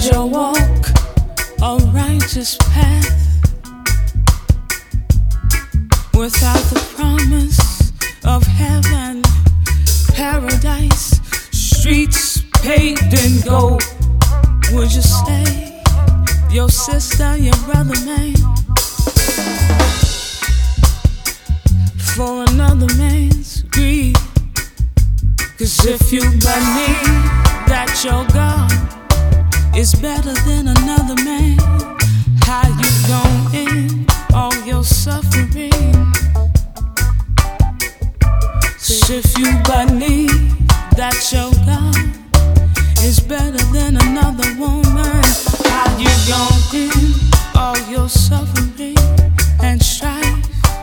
your walk a righteous path without the promise of heaven, paradise, streets paved in gold? Would you stay your sister, your brother, man, for another man's greed? 'Cause if you believe that your God is better than another man, how you gon' end all your suffering? 'Cause if you believe that your God is better than another woman, how you gon' end all your suffering and strife?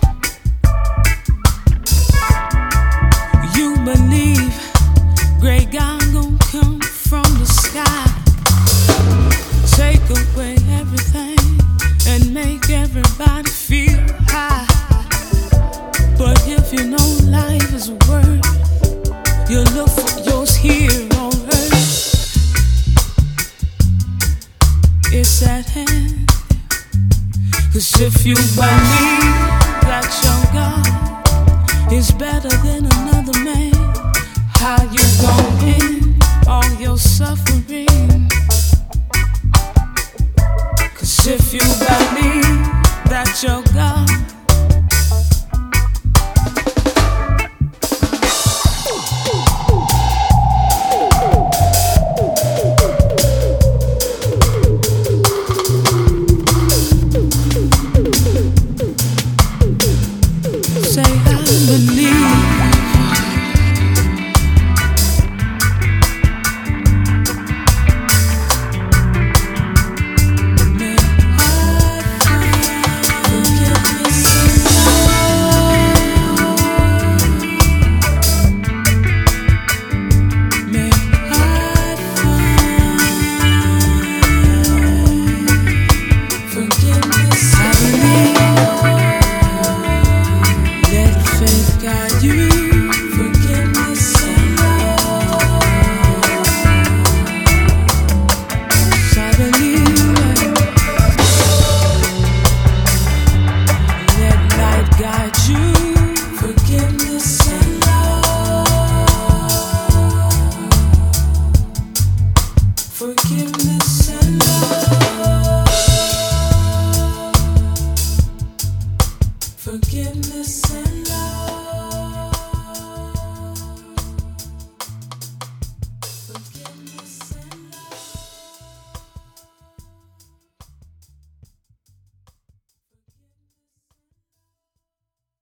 You believe great God gon' come from the sky, take away everything and make everybody feel high. But if you know life is worth, you look for yours here on earth. It's at hand. 'Cause if you believe that your God is better